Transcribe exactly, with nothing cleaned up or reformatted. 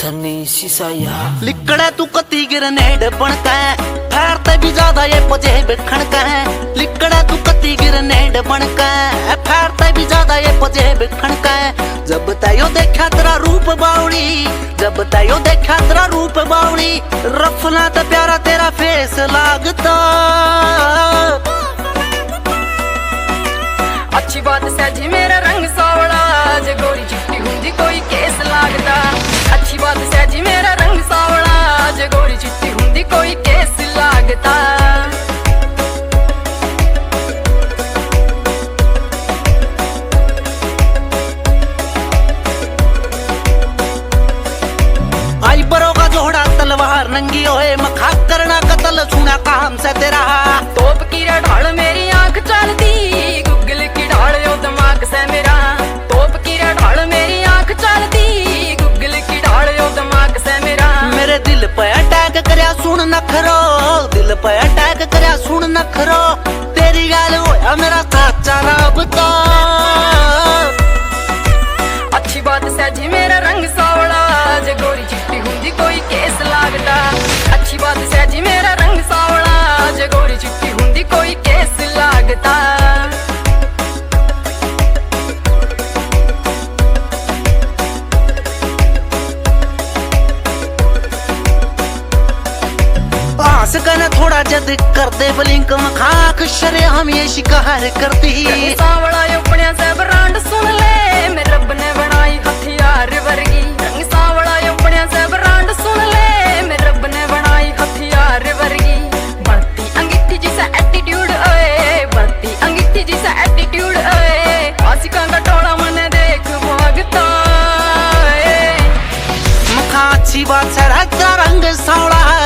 सन्नी सिसाया लिकड़ा तू कती ग्रेनेड बनका फैरते भी ज्यादा ये पजे बिखणका लिकड़ा तू कती ग्रेनेड बनका फैरते भी ज्यादा ये पजे बिखणका जब तयो देखा तेरा रूप बावड़ी जब तयो देखा तेरा रूप बावड़ी रफला ते प्यारा तेरा फेस लागता अच्छी बात सहजी मेरा रंग सावड़ा जे गोरी चिट्टी हुंदी कोई केस लागदा अच्छी बात सहजी मेरा रंग सावड़ा जे गोरी चिट्टी हुंदी कोई केस लागदा आई बरो का जोड़ा तलवार नंगी होए मखा करना कतल छूना काम से तेरा तोप की ढाल मेरी आंख चलती गुगल की ढाल ओ दिमाग से मेरा तोप की ढाल मेरी आंख चलती गुगल की ढाल ओ दिमाग से मेरा मेरे दिल पे अटैक करया सुन नखरो दिल पे अटैक करया सुन नखरो तेरी गाल होया मेरा सच्चा राबता अच्छी बात सहजी मेरा रंग सावड़ा जे गोरी चिट्टी हुंदी कोई केस लागदा अच्छी बात सहजी मेरा रंग सावड़ा जे गोरी चिट्टी हुंदी कोई केस लागदा आस कन थोड़ा जद कर दे बलिंक मखाक शरे हम ये शिकार करती सावड़ा अपने से ब्रांड सुन ले मेरे रब ने बनाई हथियार वर्गी रंग सावड़ा अपने से ब्रांड सुन ले मेरे रब ने बनाई हथियार वर्गी बढ़ती अंगीठी जैसा एटीट्यूड ओए बढ़ती अंगीठी जैसा एटीट्यूड ओए आशिकां का टोला मने देख भागता मखा अच्छी बात से रंग सावड़ा